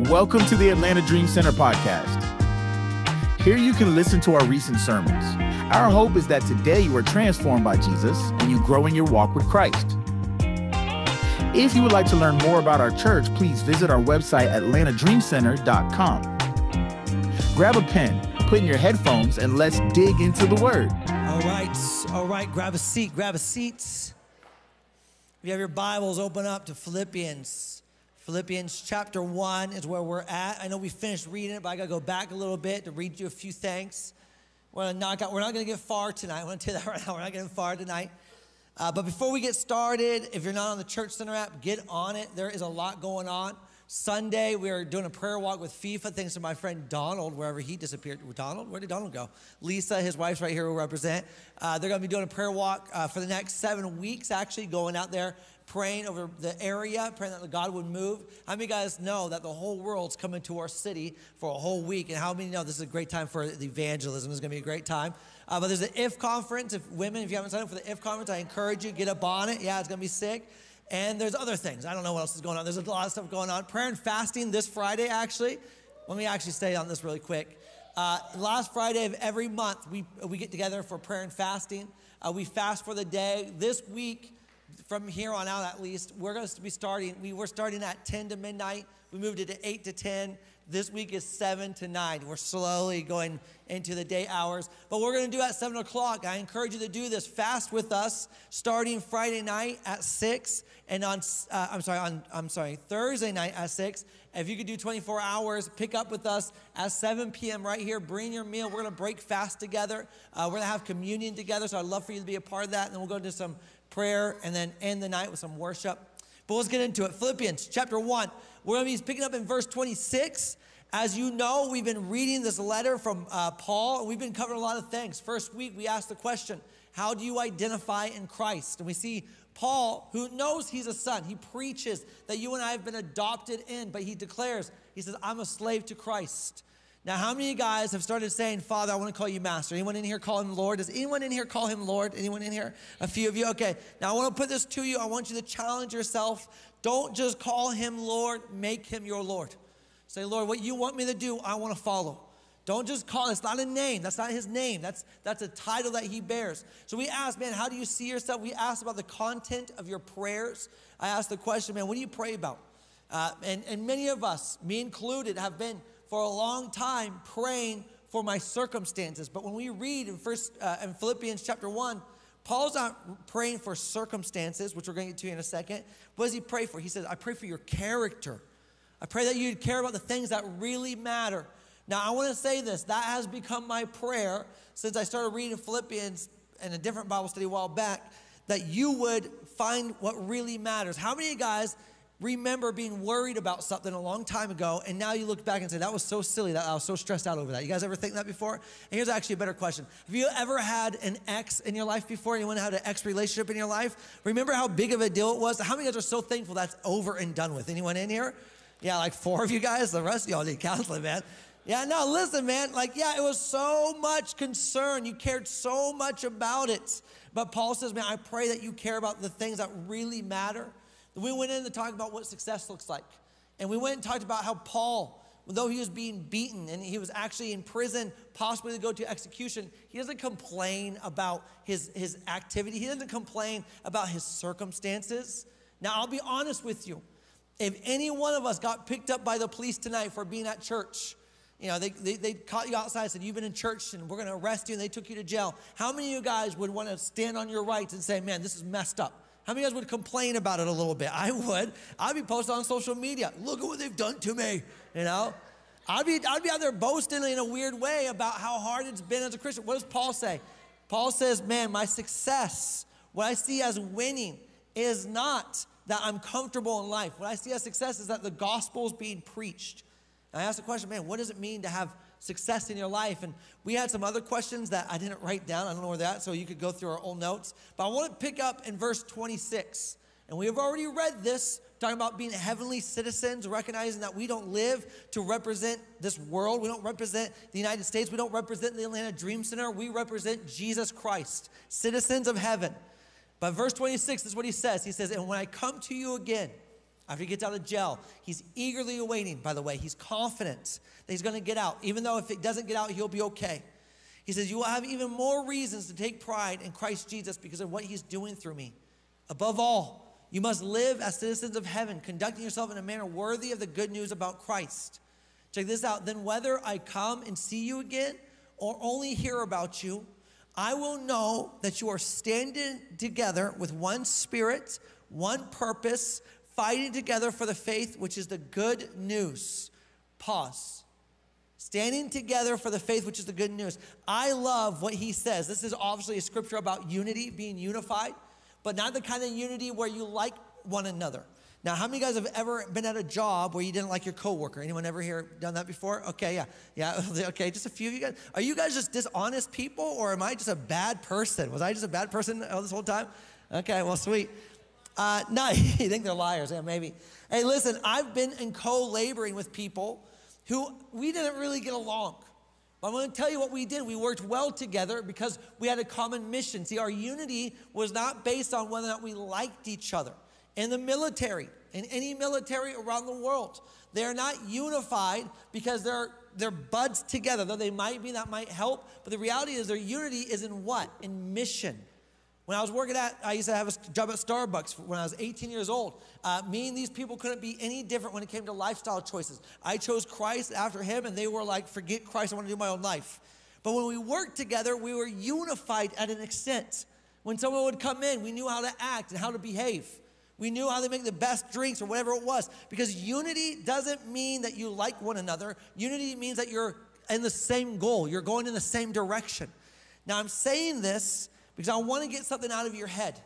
Welcome to the Atlanta Dream Center podcast. Here you can listen to our recent sermons. Our hope is that today you are transformed by Jesus and you grow in your walk with Christ. If you would like to learn more about our church, please visit our website, atlantadreamcenter.com. Grab a pen, put in your headphones, and let's dig into the Word. All right, grab a seat. If you have your Bibles, open up to Philippians. Philippians chapter 1 is where we're at. I know we finished reading it, but I got to go back a little bit to read you a few things. We're not going to get far tonight. I want to tell you that right now. We're not getting far tonight. But before we get started, if you're not on the Church Center app, get on it. There is a lot going on. Sunday, we are doing a prayer walk with FIFA, thanks to my friend Donald, wherever he disappeared. Donald? Where did Donald go? Lisa, his wife's right here, will represent. They're going to be doing a prayer walk for the next 7 weeks, actually, going out there, praying over the area, praying that God would move. How many of you guys know that the whole world's coming to our city for a whole week? And how many know this is a great time for the evangelism? It's going to be a great time. But there's an IF conference. If you haven't signed up for the IF conference, I encourage you, get up on it. Yeah, it's going to be sick. And there's other things. I don't know what else is going on. There's a lot of stuff going on. Prayer and fasting this Friday, actually. Let me actually stay on this really quick. Last Friday of every month, we get together for prayer and fasting. We fast for the day. This week, from here on out at least, we're going to be starting. We were starting at 10 to midnight. We moved it to 8 to 10. This week is 7 to 9. We're slowly going into the day hours. But we're going to do at 7 o'clock. I encourage you to do this. Fast with us starting Friday night at 6 and on Thursday night at 6. If you could do 24 hours, pick up with us at 7 p.m. right here. Bring your meal. We're going to break fast together. We're going to have communion together. So I'd love for you to be a part of that. And then we'll go into some prayer and then end the night with some worship. But let's get into it. Philippians chapter 1. We're going to be picking up in verse 26. As you know, we've been reading this letter from Paul, and we've been covering a lot of things. First week, we asked the question, how do you identify in Christ? And we see Paul, who knows he's a son. He preaches that you and I have been adopted in, but he declares, he says, I'm a slave to Christ. Now, how many of you guys have started saying, Father, I want to call you Master? Anyone in here call him Lord? Does anyone in here call him Lord? Anyone in here? A few of you? Okay. Now, I want to put this to you. I want you to challenge yourself. Don't just call him Lord. Make him your Lord. Say, Lord, what you want me to do, I want to follow. Don't just call. It's not a name. That's not his name. That's a title that he bears. So we asked, man, how do you see yourself? We asked about the content of your prayers. I asked the question, man, what do you pray about? And many of us, me included, have been for a long time praying for my circumstances. But when we read in Philippians chapter 1, Paul's not praying for circumstances, which we're going to get to in a second. What does he pray for? He says, I pray for your character. I pray that you'd care about the things that really matter. Now, I want to say this. That has become my prayer since I started reading Philippians in a different Bible study a while back, that you would find what really matters. How many of you guys remember being worried about something a long time ago, and now you look back and say, that was so silly, that I was so stressed out over that? You guys ever think that before? And here's actually a better question. Have you ever had an ex in your life before? Anyone had an ex relationship in your life? Remember how big of a deal it was? How many of you guys are so thankful that's over and done with? Anyone in here? Yeah, like 4 of you guys. The rest of y'all need counseling, man. Yeah, no, listen, man. It was so much concern. You cared so much about it. But Paul says, man, I pray that you care about the things that really matter. We went in to talk about what success looks like. And we went and talked about how Paul, though he was being beaten and he was actually in prison, possibly to go to execution, he doesn't complain about his activity. He doesn't complain about his circumstances. Now, I'll be honest with you. If any one of us got picked up by the police tonight for being at church, you know, they caught you outside and said, you've been in church and we're going to arrest you, and they took you to jail. How many of you guys would want to stand on your rights and say, man, this is messed up? How many of you guys would complain about it a little bit? I would. I'd be posting on social media. Look at what they've done to me, you know? I'd be out there boasting in a weird way about how hard it's been as a Christian. What does Paul say? Paul says, man, my success, what I see as winning is not that I'm comfortable in life. What I see as success is that the gospel is being preached. And I asked the question, man, what does it mean to have success in your life? And we had some other questions that I didn't write down. I don't know where they're at, so you could go through our old notes. But I want to pick up in verse 26. And we have already read this, talking about being heavenly citizens, recognizing that we don't live to represent this world. We don't represent the United States. We don't represent the Atlanta Dream Center. We represent Jesus Christ, citizens of heaven. But verse 26 is what he says. He says, and when I come to you again, After he gets out of jail, he's eagerly awaiting, by the way. He's confident that he's going to get out. Even though if it doesn't get out, he'll be okay. He says, you will have even more reasons to take pride in Christ Jesus because of what he's doing through me. Above all, you must live as citizens of heaven, conducting yourself in a manner worthy of the good news about Christ. Check this out. Then whether I come and see you again or only hear about you, I will know that you are standing together with one spirit, one purpose, fighting together for the faith, which is the good news. Pause. Standing together for the faith, which is the good news. I love what he says. This is obviously a scripture about unity, being unified, but not the kind of unity where you like one another. Now, how many of you guys have ever been at a job where you didn't like your coworker? Anyone ever here done that before? Okay, yeah, okay, just a few of you guys. Are you guys just dishonest people, or am I just a bad person? Was I just a bad person this whole time? Okay, well, sweet. No, you think they're liars? Yeah, maybe. Hey, listen, I've been in co-laboring with people who we didn't really get along. But I'm going to tell you what we did. We worked well together because we had a common mission. See, our unity was not based on whether or not we liked each other. In the military, in any military around the world, they're not unified because they're buds together. Though they might be, that might help. But the reality is their unity is in what? In mission. When I was I used to have a job at Starbucks when I was 18 years old. Me and these people couldn't be any different when it came to lifestyle choices. I chose Christ after him, and they were like, forget Christ, I want to do my own life. But when we worked together, we were unified at an extent. When someone would come in, we knew how to act and how to behave. We knew how to make the best drinks or whatever it was. Because unity doesn't mean that you like one another. Unity means that you're in the same goal. You're going in the same direction. Now, I'm saying this because I want to get something out of your head.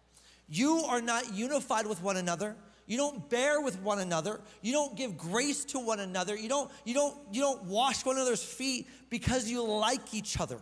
You are not unified with one another. You don't bear with one another. You don't give grace to one another. You don't wash one another's feet because you like each other.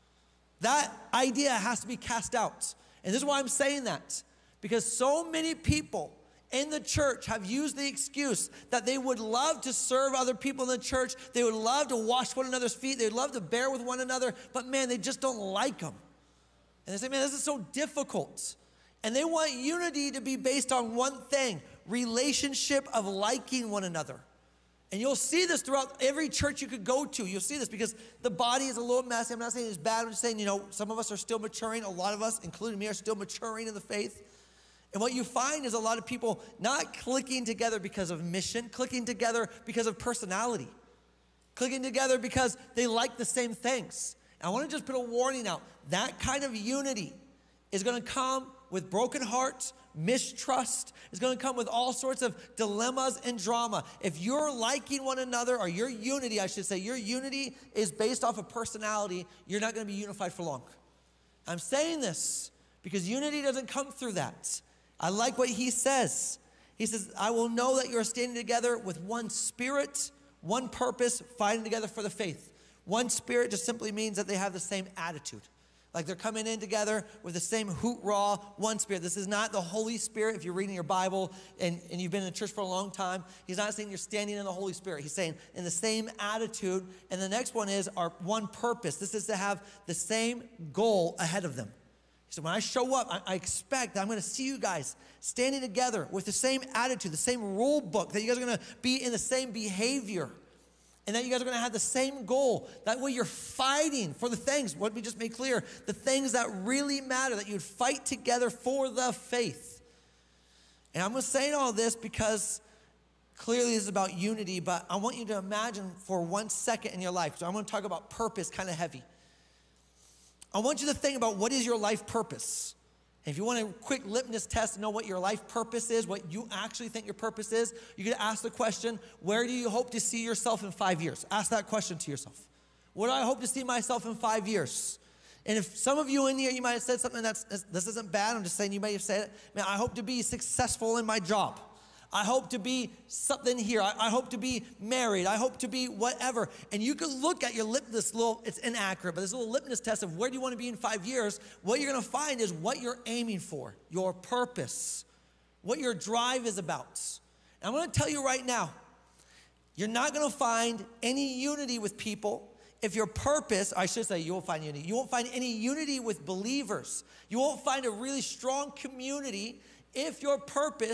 That idea has to be cast out. And this is why I'm saying that. Because so many people in the church have used the excuse that they would love to serve other people in the church. They would love to wash one another's feet. They'd love to bear with one another. But man, they just don't like them. And they say, man, this is so difficult. And they want unity to be based on one thing, relationship of liking one another. And you'll see this throughout every church you could go to. You'll see this because the body is a little messy. I'm not saying it's bad. I'm just saying, some of us are still maturing. A lot of us, including me, are still maturing in the faith. And what you find is a lot of people not clicking together because of mission, clicking together because of personality, clicking together because they like the same things. And I want to just put a warning out. That kind of unity is going to come with broken hearts, mistrust. It's going to come with all sorts of dilemmas and drama. If you're liking one another, or your unity, I should say, your unity is based off of personality, you're not going to be unified for long. I'm saying this because unity doesn't come through that. I like what he says. He says, I will know that you're standing together with one spirit, one purpose, fighting together for the faith. One spirit just simply means that they have the same attitude. Like they're coming in together with the same hoot-raw, one spirit. This is not the Holy Spirit. If you're reading your Bible and you've been in church for a long time, he's not saying you're standing in the Holy Spirit. He's saying in the same attitude. And the next one is our one purpose. This is to have the same goal ahead of them. So when I show up, I expect that I'm going to see you guys standing together with the same attitude, the same rule book, that you guys are going to be in the same behavior, and that you guys are going to have the same goal. That way you're fighting for the things, what we just made clear, the things that really matter, that you'd fight together for the faith. And I'm going to say all this because clearly this is about unity, but I want you to imagine for 1 second in your life. So I'm going to talk about purpose kind of heavy. I want you to think about what is your life purpose. And if you want a quick litmus test to know what your life purpose is, what you actually think your purpose is, you can ask the question, where do you hope to see yourself in 5 years? Ask that question to yourself. Where do I hope to see myself in 5 years? And if some of you in here, you might have said something this isn't bad, I'm just saying you may have said it. Man, I hope to be successful in my job. I hope to be something here. I hope to be married. I hope to be whatever. And you can look at your it's inaccurate, but this little litmus test of where do you want to be in 5 years. What you're going to find is what you're aiming for, your purpose, what your drive is about. And I'm going to tell you right now, you're not going to find any unity with people if your purpose, I should say you won't find unity. You won't find any unity with believers. You won't find a really strong community if your purpose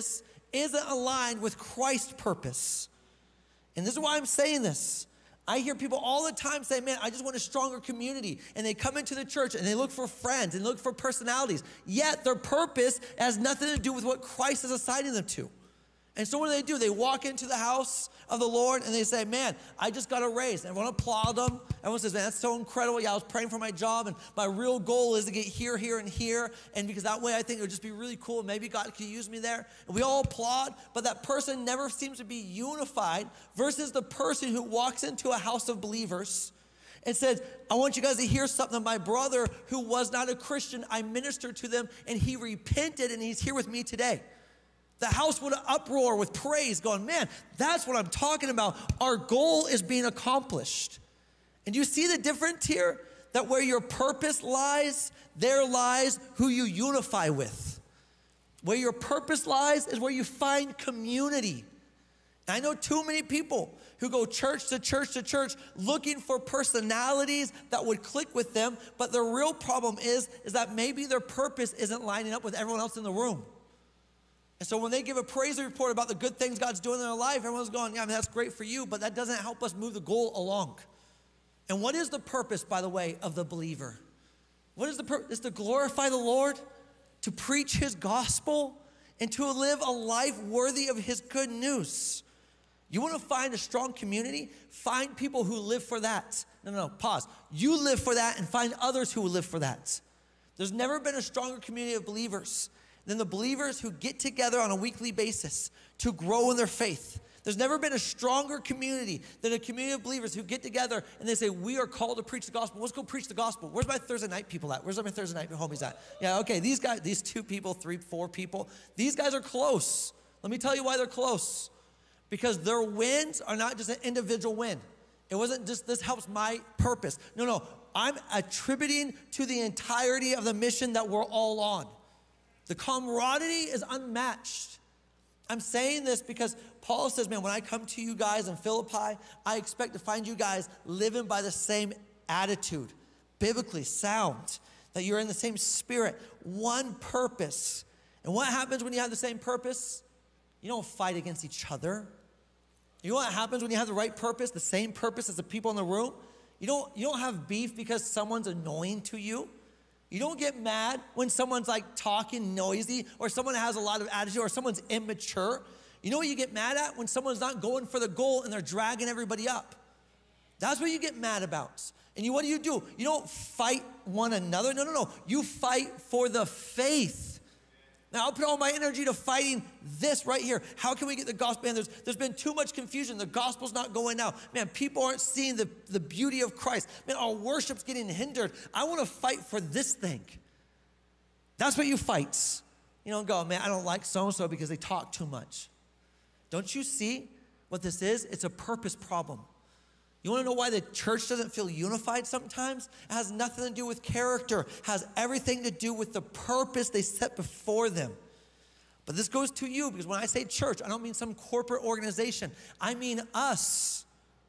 isn't aligned with Christ's purpose. And this is why I'm saying this. I hear people all the time say, man, I just want a stronger community. And they come into the church and they look for friends and look for personalities. Yet their purpose has nothing to do with what Christ is assigning them to. And so what do? They walk into the house of the Lord and they say, man, I just got a raise. And everyone applaud them. Everyone says, man, that's so incredible. Yeah, I was praying for my job and my real goal is to get here, here, and here. And because that way I think it would just be really cool. Maybe God could use me there. And we all applaud, but that person never seems to be unified versus the person who walks into a house of believers and says, I want you guys to hear something. My brother who was not a Christian, I ministered to them and he repented and he's here with me today. The house would uproar with praise going, man, that's what I'm talking about. Our goal is being accomplished. And you see the difference here? That where your purpose lies, there lies who you unify with. Where your purpose lies is where you find community. And I know too many people who go church to church to church looking for personalities that would click with them, but the real problem is that maybe their purpose isn't lining up with everyone else in the room. And so when they give a praise report about the good things God's doing in their life, everyone's going, yeah, I mean, that's great for you, but that doesn't help us move the goal along. And what is the purpose, by the way, of the believer? What is the purpose? It's to glorify the Lord, to preach his gospel, and to live a life worthy of his good news. You want to find a strong community? Find people who live for that. No, pause. You live for that and find others who will live for that. There's never been a stronger community of believers than the believers who get together on a weekly basis to grow in their faith. There's never been a stronger community than a community of believers who get together and they say, we are called to preach the gospel. Let's go preach the gospel. Where's my Thursday night people at? Where's my Thursday night homies at? Yeah, okay, these guys, these 2 people, 3, 4 people, these guys are close. Let me tell you why they're close. Because their wins are not just an individual win. It wasn't just, this helps my purpose. No, I'm attributing to the entirety of the mission that we're all on. The camaraderie is unmatched. I'm saying this because Paul says, man, when I come to you guys in Philippi, I expect to find you guys living by the same attitude, biblically sound, that you're in the same spirit, one purpose. And what happens when you have the same purpose? You don't fight against each other. You know what happens when you have the right purpose, the same purpose as the people in the room? You don't have beef because someone's annoying to you. You don't get mad when someone's like talking noisy or someone has a lot of attitude or someone's immature. You know what you get mad at? When someone's not going for the goal and they're dragging everybody up. That's what you get mad about. And what do? You don't fight one another. No. You fight for the faith. Now, I'll put all my energy to fighting this right here. How can we get the gospel? Man, there's been too much confusion. The gospel's not going out. Man, people aren't seeing the beauty of Christ. Man, our worship's getting hindered. I want to fight for this thing. That's what you fight. You don't go, man, I don't like so-and-so because they talk too much. Don't you see what this is? It's a purpose problem. You want to know why the church doesn't feel unified sometimes? It has nothing to do with character. It has everything to do with the purpose they set before them. But this goes to you because when I say church, I don't mean some corporate organization. I mean us.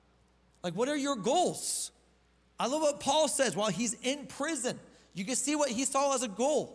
Like, what are your goals? I love what Paul says while he's in prison. You can see what he saw as a goal.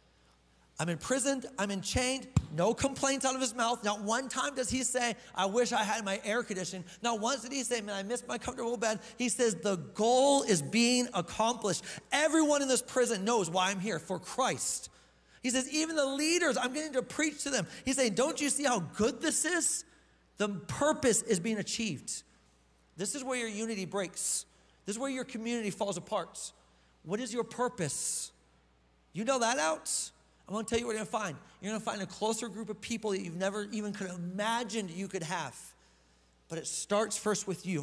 I'm imprisoned, I'm enchained, no complaints out of his mouth. Not one time does he say, I wish I had my air conditioning. Not once did he say, man, I miss my comfortable bed. He says, the goal is being accomplished. Everyone in this prison knows why I'm here, for Christ. He says, even the leaders, I'm getting to preach to them. He's saying, don't you see how good this is? The purpose is being achieved. This is where your unity breaks. This is where your community falls apart. What is your purpose? You know that out? I'm going to tell you what you're going to find. You're going to find a closer group of people that you've never even could have imagined you could have. But it starts first with you.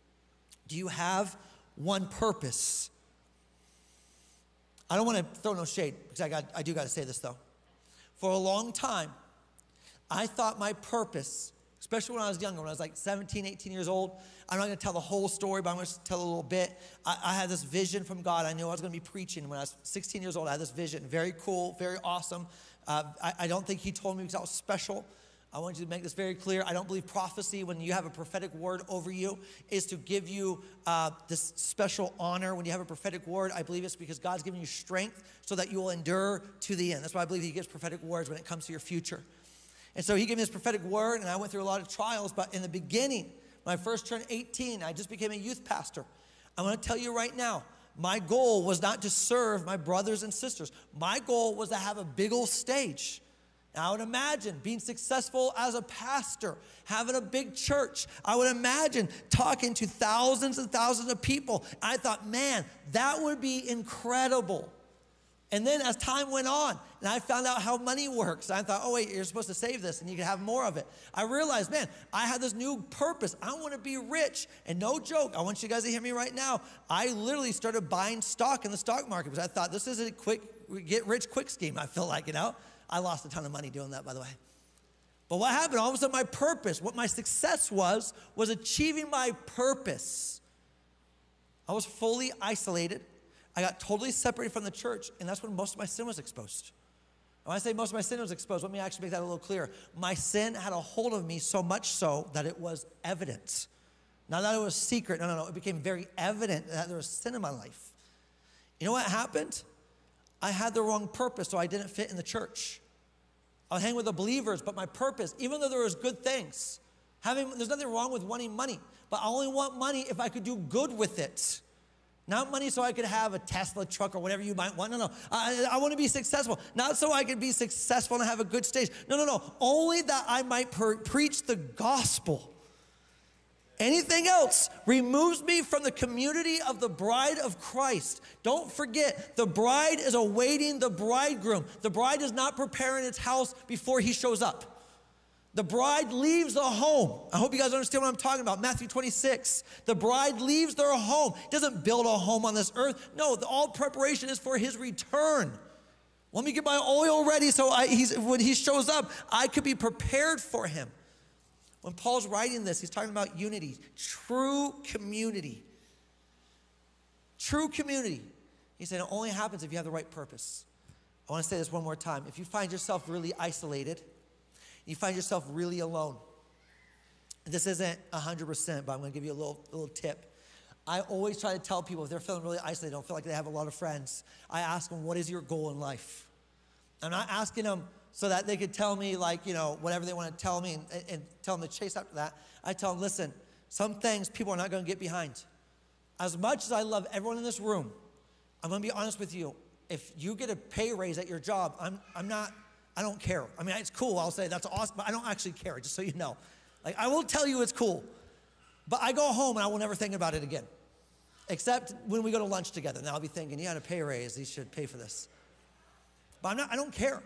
Do you have one purpose? I don't want to throw no shade because I do got to say this though. For a long time, I thought my purpose, especially when I was younger, when I was like 17, 18 years old. I'm not going to tell the whole story, but I'm going to tell a little bit. I had this vision from God. I knew I was going to be preaching. When I was 16 years old, I had this vision. Very cool, very awesome. I don't think he told me because I was special. I want you to make this very clear. I don't believe prophecy, when you have a prophetic word over you, is to give you this special honor. When you have a prophetic word, I believe it's because God's giving you strength so that you will endure to the end. That's why I believe he gives prophetic words when it comes to your future. And so he gave me this prophetic word, and I went through a lot of trials. But in the beginning, when I first turned 18, I just became a youth pastor. I'm going to tell you right now, my goal was not to serve my brothers and sisters. My goal was to have a big old stage. Now, I would imagine being successful as a pastor, having a big church. I would imagine talking to thousands and thousands of people. I thought, man, that would be incredible. And then as time went on, and I found out how money works, I thought, oh wait, you're supposed to save this and you can have more of it. I realized, man, I had this new purpose. I want to be rich. And no joke, I want you guys to hear me right now. I literally started buying stock in the stock market because I thought this is a quick, get rich quick scheme, I feel like, you know. I lost a ton of money doing that, by the way. But what happened, all of a sudden my purpose, what my success was achieving my purpose. I was fully isolated. I got totally separated from the church, and that's when most of my sin was exposed. And when I say most of my sin was exposed, let me actually make that a little clearer. My sin had a hold of me so much so that it was evident. Not that it was secret. No. It became very evident that there was sin in my life. You know what happened? I had the wrong purpose, so I didn't fit in the church. I would hang with the believers, but my purpose, even though there was good things, there's nothing wrong with wanting money, but I only want money if I could do good with it. Not money so I could have a Tesla truck or whatever you might want. No. I want to be successful. Not so I could be successful and have a good stage. No. Only that I might preach the gospel. Anything else removes me from the community of the bride of Christ. Don't forget, the bride is awaiting the bridegroom. The bride is not preparing its house before he shows up. The bride leaves the home. I hope you guys understand what I'm talking about. Matthew 26. The bride leaves their home. Doesn't build a home on this earth. No, all preparation is for his return. Let me get my oil ready so when he shows up, I could be prepared for him. When Paul's writing this, he's talking about unity, true community. True community. He said it only happens if you have the right purpose. I want to say this one more time. If you find yourself really isolated, you find yourself really alone. This isn't 100%, but I'm going to give you a little tip. I always try to tell people if they're feeling really isolated, don't feel like they have a lot of friends, I ask them, what is your goal in life? I'm not asking them so that they could tell me whatever they want to tell me and tell them to chase after that. I tell them, listen, some things people are not going to get behind. As much as I love everyone in this room, I'm going to be honest with you. If you get a pay raise at your job, I don't care. I mean, it's cool. I'll say that's awesome, but I don't actually care, just so you know. I will tell you it's cool, but I go home and I will never think about it again, except when we go to lunch together. Now I'll be thinking, you had a pay raise. You should pay for this. But I don't care.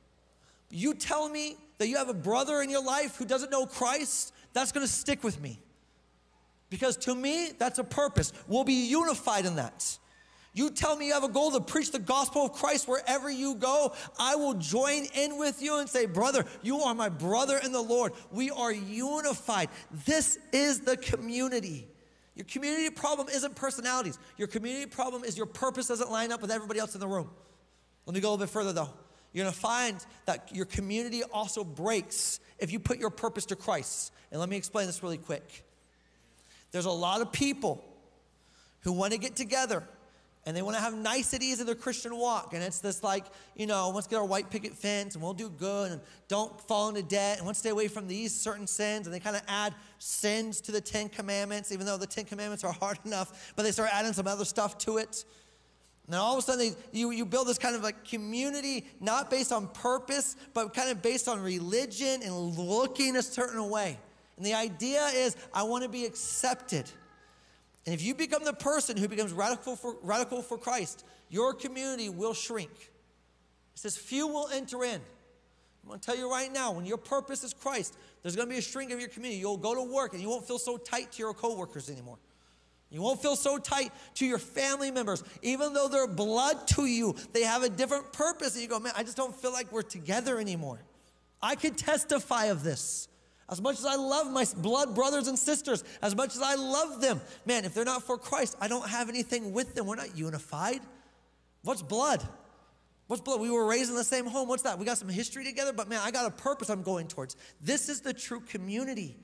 You tell me that you have a brother in your life who doesn't know Christ, that's going to stick with me. Because to me, that's a purpose. We'll be unified in that. You tell me you have a goal to preach the gospel of Christ wherever you go, I will join in with you and say, brother, you are my brother in the Lord. We are unified. This is the community. Your community problem isn't personalities. Your community problem is your purpose doesn't line up with everybody else in the room. Let me go a little bit further though. You're gonna find that your community also breaks if you put your purpose to Christ. And let me explain this really quick. There's a lot of people who want to get together and they want to have niceties in their Christian walk. And it's this let's get our white picket fence and we'll do good and don't fall into debt and let's stay away from these certain sins. And they kind of add sins to the 10 Commandments, even though the 10 Commandments are hard enough, but they start adding some other stuff to it. And then all of a sudden, you build this kind of like community, not based on purpose, but kind of based on religion and looking a certain way. And the idea is, I want to be accepted. And if you become the person who becomes radical for Christ, your community will shrink. It says, few will enter in. I'm going to tell you right now, when your purpose is Christ, there's going to be a shrink of your community. You'll go to work and you won't feel so tight to your coworkers anymore. You won't feel so tight to your family members. Even though they're blood to you, they have a different purpose. And you go, man, I just don't feel like we're together anymore. I could testify of this. As much as I love my blood brothers and sisters, as much as I love them, man, if they're not for Christ, I don't have anything with them. We're not unified. What's blood? What's blood? We were raised in the same home. What's that? We got some history together, but man, I got a purpose I'm going towards. This is the true community.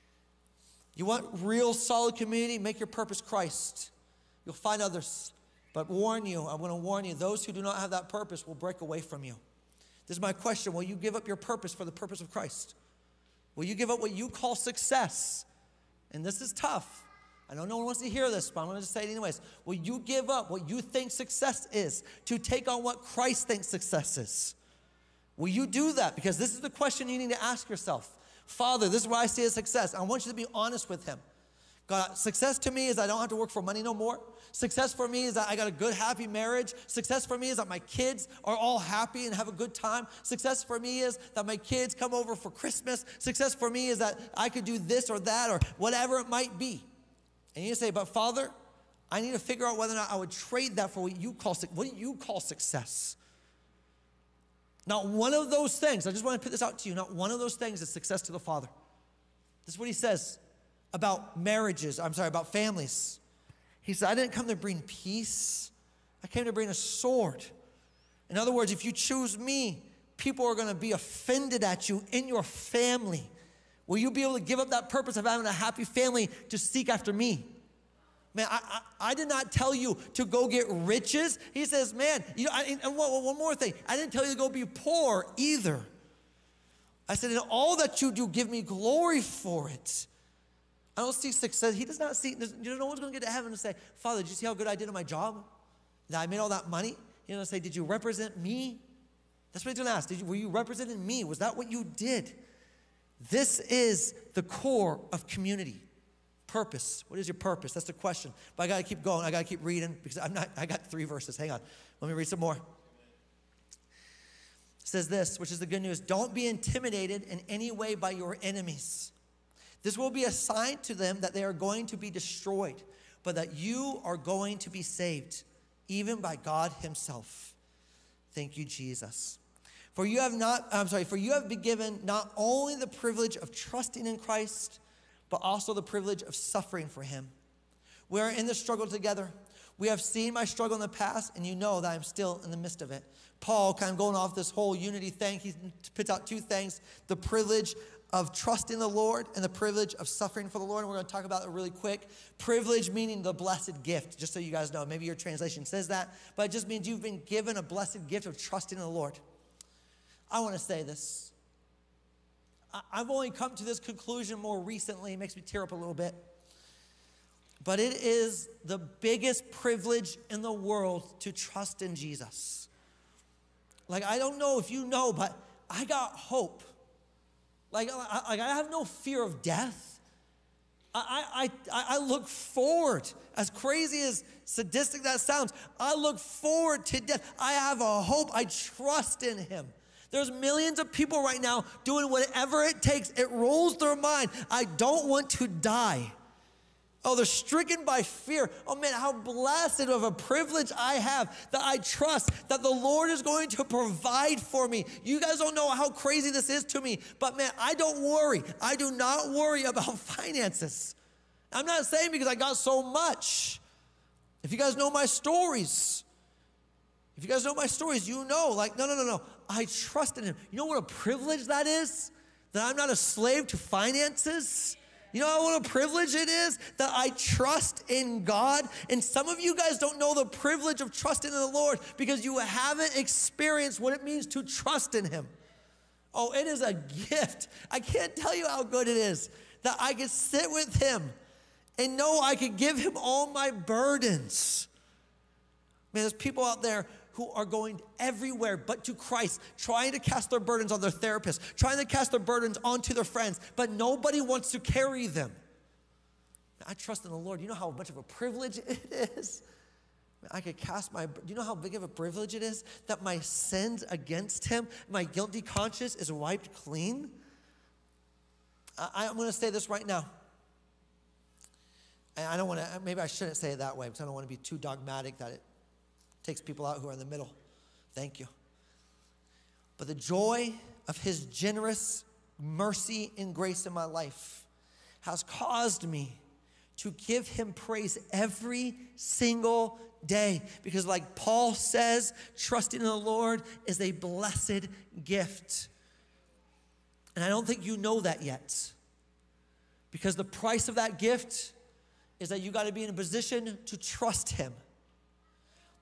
You want real solid community? Make your purpose Christ. You'll find others. But I'm going to warn you, those who do not have that purpose will break away from you. This is my question. Will you give up your purpose for the purpose of Christ? Will you give up what you call success? And this is tough. I know no one wants to hear this, but I'm going to just say it anyways. Will you give up what you think success is to take on what Christ thinks success is? Will you do that? Because this is the question you need to ask yourself. Father, this is what I see as success. I want you to be honest with him. God, success to me is I don't have to work for money no more. Success for me is that I got a good, happy marriage. Success for me is that my kids are all happy and have a good time. Success for me is that my kids come over for Christmas. Success for me is that I could do this or that or whatever it might be. And you say, but Father, I need to figure out whether or not I would trade that for what do you call success? Not one of those things, I just want to put this out to you, not one of those things is success to the Father. This is what he says about about families. He said, I didn't come to bring peace. I came to bring a sword. In other words, if you choose me, people are going to be offended at you in your family. Will you be able to give up that purpose of having a happy family to seek after me? Man, I did not tell you to go get riches. He says, man, and one more thing. I didn't tell you to go be poor either. I said, in all that you do, give me glory for it. I don't see success. He does not see, no one's going to get to heaven and say, Father, did you see how good I did at my job? That I made all that money? He's going to say, did you represent me? That's what he's going to ask. Were you representing me? Was that what you did? This is the core of community. Purpose. What is your purpose? That's the question. But I got to keep going. I got to keep reading because I got 3 verses. Hang on. Let me read some more. It says this, which is the good news. Don't be intimidated in any way by your enemies. This will be a sign to them that they are going to be destroyed, but that you are going to be saved, even by God himself. Thank you, Jesus. For you have been given not only the privilege of trusting in Christ, but also the privilege of suffering for him. We are in the struggle together. We have seen my struggle in the past, and you know that I'm still in the midst of it. Paul, kind of going off this whole unity thing, he puts out 2 things, the privilege of trusting the Lord and the privilege of suffering for the Lord. And we're going to talk about it really quick. Privilege meaning the blessed gift, just so you guys know. Maybe your translation says that, but it just means you've been given a blessed gift of trusting in the Lord. I want to say this. I've only come to this conclusion more recently. It makes me tear up a little bit. But it is the biggest privilege in the world to trust in Jesus. Like, I don't know if you know, but I got hope. Like I have no fear of death. I look forward, as crazy as sadistic that sounds, I look forward to death. I have a hope. I trust in him. There's millions of people right now doing whatever it takes. It rolls their mind. I don't want to die. Oh, they're stricken by fear. Oh man, how blessed of a privilege I have that I trust that the Lord is going to provide for me. You guys don't know how crazy this is to me, but man, I don't worry. I do not worry about finances. I'm not saying because I got so much. If you guys know my stories, you know, like, no. I trust in him. You know what a privilege that is? That I'm not a slave to finances. You know what a privilege it is that I trust in God? And some of you guys don't know the privilege of trusting in the Lord because you haven't experienced what it means to trust in him. Oh, it is a gift. I can't tell you how good it is that I can sit with him and know I can give him all my burdens. Man, there's people out there who are going everywhere but to Christ, trying to cast their burdens on their therapist, trying to cast their burdens onto their friends, but nobody wants to carry them. I trust in the Lord. You know how much of a privilege it is? I could cast do you know how big of a privilege it is that my sins against him, my guilty conscience is wiped clean? I'm going to say this right now. And I don't want to, maybe I shouldn't say it that way because I don't want to be too dogmatic that it takes people out who are in the middle. Thank you. But the joy of his generous mercy and grace in my life has caused me to give him praise every single day. Because like Paul says, trusting in the Lord is a blessed gift. And I don't think you know that yet. Because the price of that gift is that you got to be in a position to trust him.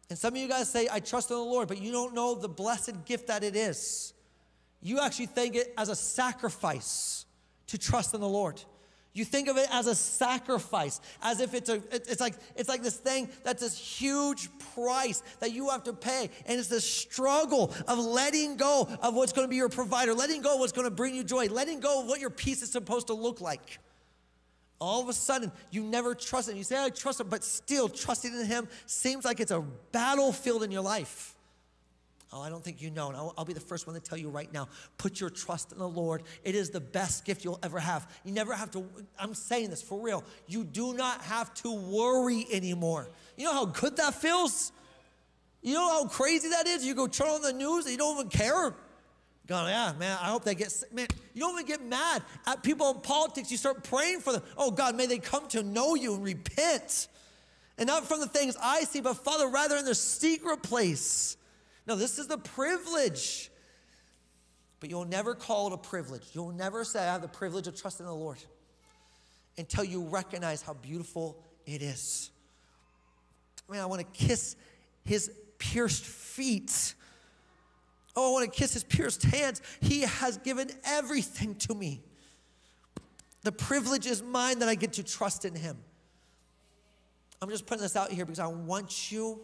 And some of you guys say, I trust in the Lord, but you don't know the blessed gift that it is. You actually think it as a sacrifice to trust in the Lord. You think of it as a sacrifice, as if it's like this thing that's this huge price that you have to pay. And it's the struggle of letting go of what's going to be your provider, letting go of what's going to bring you joy, letting go of what your peace is supposed to look like. All of a sudden, you never trust him. You say, I trust him, but still trusting in him seems like it's a battlefield in your life. Oh, I don't think you know, and I'll be the first one to tell you right now, put your trust in the Lord. It is the best gift you'll ever have. You never have to, I'm saying this for real, you do not have to worry anymore. You know how good that feels? You know how crazy that is? You go turn on the news and you don't even care. Going, yeah, man, I hope they get, man, you don't even get mad at people in politics. You start praying for them. Oh, God, may they come to know you and repent. And not from the things I see, but Father, rather in the secret place. No, this is the privilege. But you'll never call it a privilege. You'll never say, I have the privilege of trusting in the Lord until you recognize how beautiful it is. I mean, I want to kiss his pierced feet. Oh, I want to kiss his pierced hands. He has given everything to me. The privilege is mine that I get to trust in him. I'm just putting this out here because I want you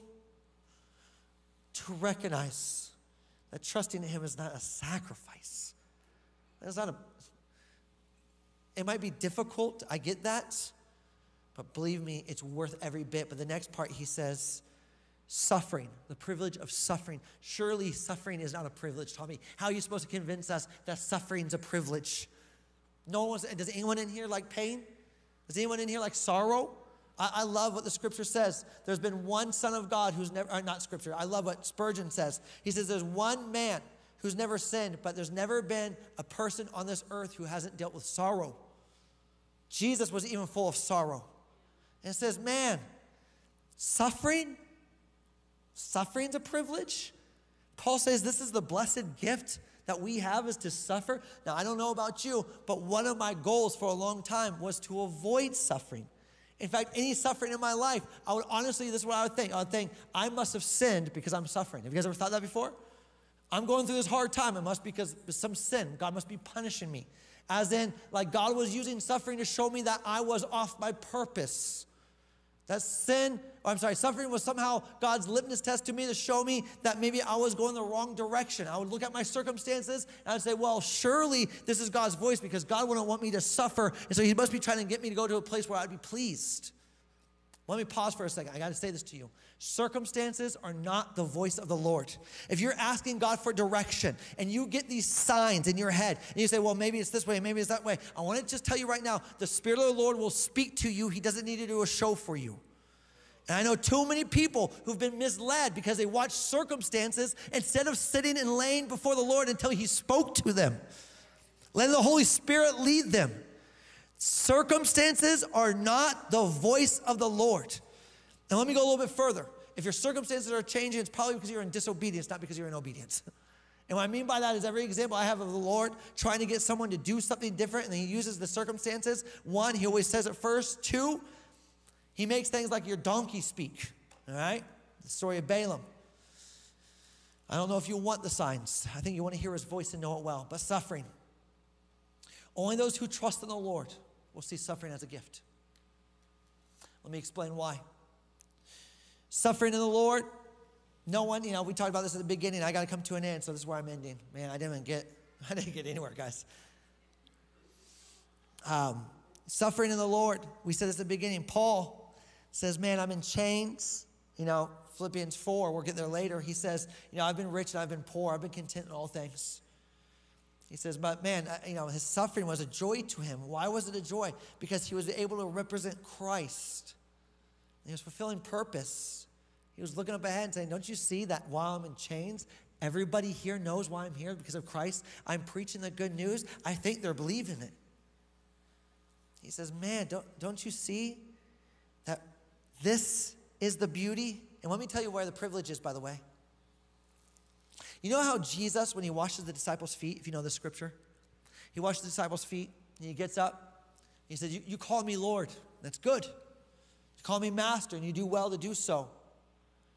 to recognize that trusting in him is not a sacrifice. It's not it might be difficult, I get that, but believe me, it's worth every bit. But the next part, he says, suffering, the privilege of suffering. Surely suffering is not a privilege, Tommy. How are you supposed to convince us that suffering's a privilege? Does anyone in here like pain? Does anyone in here like sorrow? I love what the scripture says. There's been one son of God who's never, not scripture, I love what Spurgeon says. He says there's one man who's never sinned, but there's never been a person on this earth who hasn't dealt with sorrow. Jesus was even full of sorrow. And it says, man, suffering's a privilege. Paul says this is the blessed gift that we have is to suffer. Now, I don't know about you, but one of my goals for a long time was to avoid suffering. In fact, any suffering in my life, I would honestly, this is what I would think. I would think, I must have sinned because I'm suffering. Have you guys ever thought that before? I'm going through this hard time. It must be because of some sin. God must be punishing me. As in, like God was using suffering to show me that I was off my purpose. That suffering was somehow God's litmus test to me to show me that maybe I was going the wrong direction. I would look at my circumstances and I'd say, well, surely this is God's voice because God wouldn't want me to suffer. And so he must be trying to get me to go to a place where I'd be pleased. Let me pause for a second. I got to say this to you. Circumstances are not the voice of the Lord. If you're asking God for direction and you get these signs in your head and you say, well, maybe it's this way, maybe it's that way. I want to just tell you right now, the Spirit of the Lord will speak to you. He doesn't need to do a show for you. And I know too many people who've been misled because they watched circumstances instead of sitting and laying before the Lord until he spoke to them. Letting the Holy Spirit lead them. Circumstances are not the voice of the Lord. And let me go a little bit further. If your circumstances are changing, it's probably because you're in disobedience, not because you're in obedience. And what I mean by that is every example I have of the Lord trying to get someone to do something different, and he uses the circumstances. One, he always says it first. Two, he makes things like your donkey speak. All right? The story of Balaam. I don't know if you want the signs. I think you want to hear his voice and know it well. But suffering. Only those who trust in the Lord will see suffering as a gift. Let me explain why. Suffering in the Lord, no one, we talked about this at the beginning. I got to come to an end, so this is where I'm ending. Man, I didn't get anywhere, guys. Suffering in the Lord, we said this at the beginning. Paul says, man, I'm in chains. Philippians 4, we'll get there later. He says, I've been rich and I've been poor. I've been content in all things. He says, but man, his suffering was a joy to him. Why was it a joy? Because he was able to represent Christ. He was fulfilling purpose. He was looking up ahead and saying, don't you see that while I'm in chains, everybody here knows why I'm here because of Christ? I'm preaching the good news. I think they're believing it. He says, man, don't you see that this is the beauty? And let me tell you where the privilege is, by the way. You know how Jesus, when he washes the disciples' feet, if you know the scripture, he washes the disciples' feet and he gets up. He says, you call me Lord. That's good. You call me Master and you do well to do so.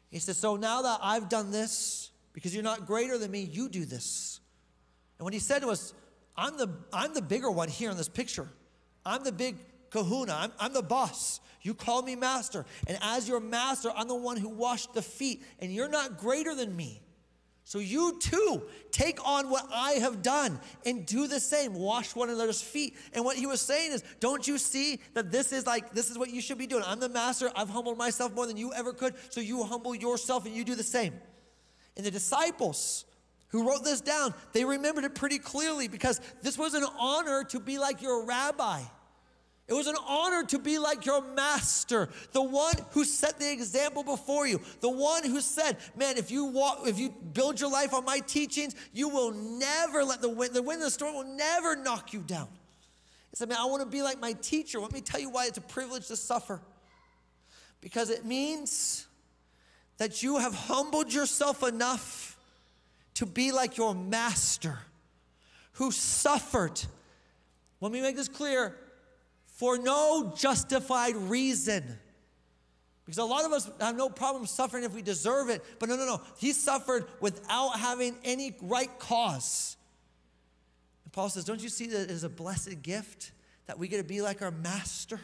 He says, so now that I've done this, because you're not greater than me, you do this. And what he said was, I'm the bigger one here in this picture. I'm the big kahuna. I'm the boss. You call me master. And as your master, I'm the one who washed the feet. And you're not greater than me. So you too take on what I have done and do the same. Wash one another's feet. And what he was saying is, don't you see that this is what you should be doing? I'm the master. I've humbled myself more than you ever could. So you humble yourself and you do the same. And the disciples who wrote this down, they remembered it pretty clearly because this was an honor to be like your rabbi. It was an honor to be like your master, the one who set the example before you, the one who said, man, if you build your life on my teachings, you will never let the wind of the storm will never knock you down. He said, man, I want to be like my teacher. Let me tell you why it's a privilege to suffer. Because it means that you have humbled yourself enough to be like your master who suffered. Let me make this clear. For no justified reason. Because a lot of us have no problem suffering if we deserve it. But no. He suffered without having any right cause. And Paul says, don't you see that it is a blessed gift that we get to be like our master?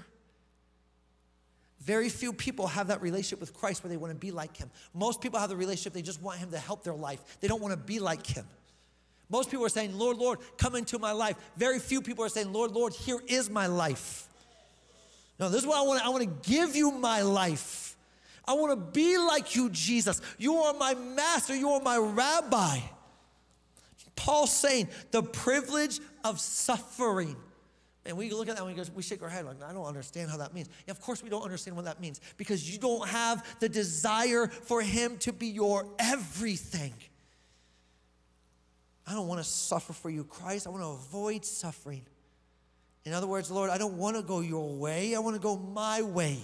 Very few people have that relationship with Christ where they want to be like him. Most people have the relationship, they just want him to help their life. They don't want to be like him. Most people are saying, Lord, Lord, come into my life. Very few people are saying, Lord, Lord, here is my life. No, this is what I want. I want to give you my life. I want to be like you, Jesus. You are my master. You are my rabbi. Paul's saying the privilege of suffering. And we look at that and we shake our head like, I don't understand how that means. Yeah, of course we don't understand what that means because you don't have the desire for him to be your everything. I don't want to suffer for you, Christ. I want to avoid suffering. In other words, Lord, I don't want to go your way. I want to go my way.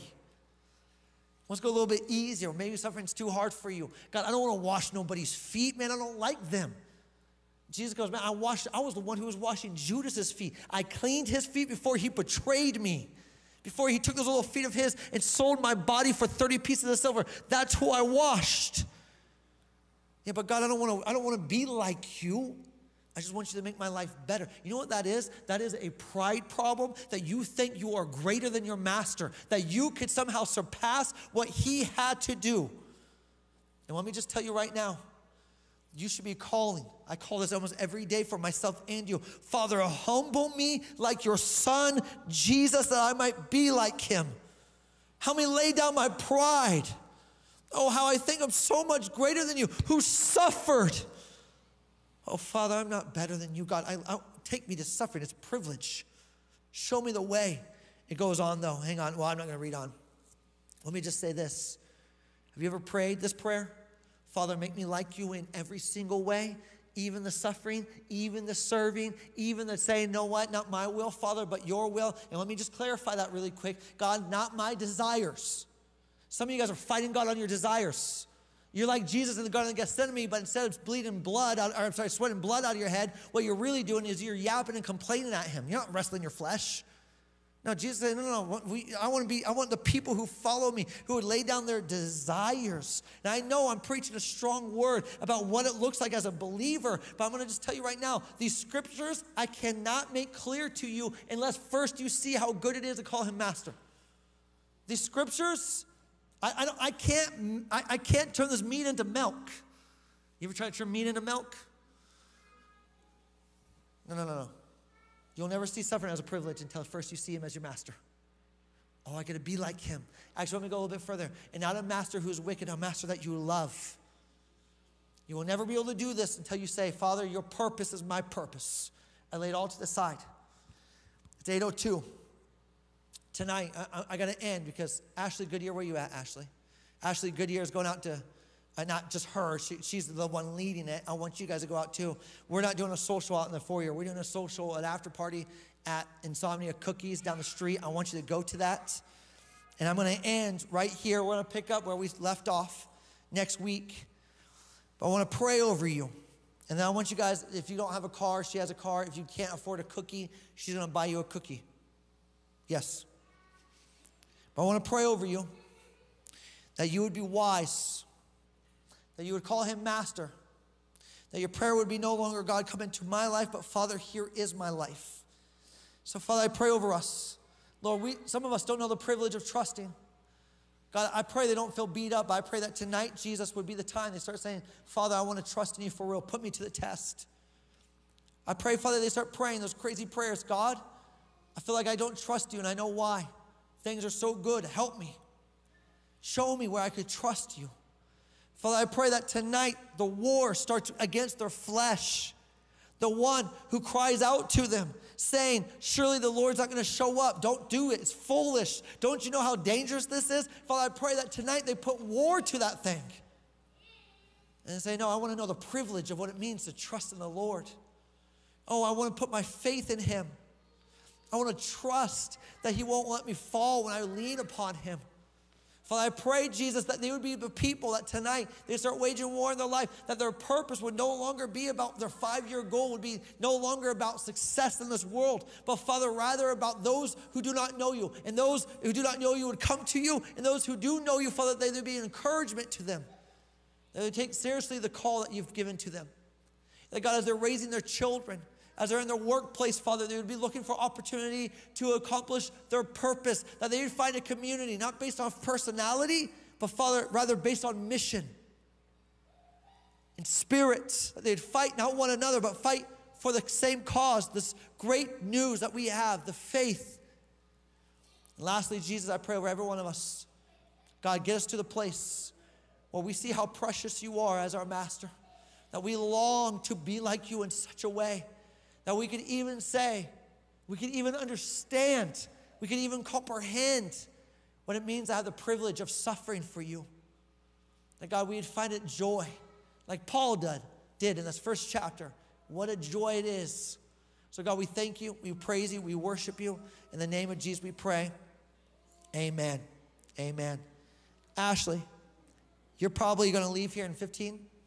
Let's go a little bit easier. Maybe suffering's too hard for you. God, I don't want to wash nobody's feet, man. I don't like them. Jesus goes, man, I was the one who was washing Judas's feet. I cleaned his feet before he betrayed me. Before he took those little feet of his and sold my body for 30 pieces of silver. That's who I washed. Yeah, but God, I don't want to be like you. I just want you to make my life better. You know what that is? That is a pride problem, that you think you are greater than your master, that you could somehow surpass what he had to do. And let me just tell you right now, you should be calling. I call this almost every day for myself and you. Father, humble me like your son, Jesus, that I might be like him. Help me lay down my pride. Oh, how I think I'm so much greater than you, who suffered. Oh, Father, I'm not better than you, God. Take me to suffering. It's a privilege. Show me the way. It goes on, though. Hang on. Well, I'm not going to read on. Let me just say this. Have you ever prayed this prayer? Father, make me like you in every single way, even the suffering, even the serving, even the saying, no what, not my will, Father, but your will. And let me just clarify that really quick. God, not my desires. Some of you guys are fighting God on your desires. You're like Jesus in the Garden of Gethsemane, but instead of sweating blood out of your head, what you're really doing is you're yapping and complaining at him. You're not wrestling your flesh. No, Jesus said, no. I want the people who follow me, who would lay down their desires. Now, I know I'm preaching a strong word about what it looks like as a believer, but I'm going to just tell you right now, these scriptures I cannot make clear to you unless first you see how good it is to call him master. These scriptures, I can't turn this meat into milk. You ever try to turn meat into milk? No. You'll never see suffering as a privilege until first you see him as your master. Oh, I got to be like him. Actually, let me go a little bit further. And not a master who's wicked, a master that you love. You will never be able to do this until you say, Father, your purpose is my purpose. I lay it all to the side. It's 8:02. Tonight, I got to end because Ashley Goodyear, where are you at, Ashley? Ashley Goodyear is going out to, not just her, she's the one leading it. I want you guys to go out too. We're not doing a social out in the foyer. We're doing a social, an after party at Insomnia Cookies down the street. I want you to go to that. And I'm going to end right here. We're going to pick up where we left off next week. But I want to pray over you. And then I want you guys, if you don't have a car, she has a car. If you can't afford a cookie, she's going to buy you a cookie. Yes. But I want to pray over you that you would be wise that you would call him master, that your prayer would be no longer, God, come into my life, but Father, here is my life. So Father, I pray over us. Lord, some of us don't know the privilege of trusting. God, I pray they don't feel beat up. I pray that tonight, Jesus, would be the time they start saying, Father, I want to trust in you for real. Put me to the test. I pray, Father, they start praying those crazy prayers. God, I feel like I don't trust you, and I know why. Things are so good. Help me. Show me where I could trust you. Father, I pray that tonight the war starts against their flesh. The one who cries out to them saying, surely the Lord's not going to show up. Don't do it. It's foolish. Don't you know how dangerous this is? Father, I pray that tonight they put war to that thing. And they say, no, I want to know the privilege of what it means to trust in the Lord. Oh, I want to put my faith in him. I want to trust that he won't let me fall when I lean upon him. Father, I pray, Jesus, that they would be the people that tonight they start waging war in their life, that their purpose would no longer be about their 5-year goal, would be no longer about success in this world, but Father, rather about those who do not know you. And those who do not know you would come to you, and those who do know you, Father, that there would be an encouragement to them. They would take seriously the call that you've given to them. That God, as they're raising their children, as they're in their workplace, Father, they would be looking for opportunity to accomplish their purpose, that they would find a community, not based on personality, but Father, rather based on mission and spirit, that they'd fight not one another, but fight for the same cause, this great news that we have, the faith. And lastly, Jesus, I pray over every one of us. God, get us to the place where we see how precious you are as our master, that we long to be like you in such a way that we could even say, we could even understand, we could even comprehend what it means to have the privilege of suffering for you. That God, we would find it joy, like Paul did in this first chapter. What a joy it is. So God, we thank you, we praise you, we worship you. In the name of Jesus we pray. Amen. Amen. Ashley, you're probably going to leave here in 15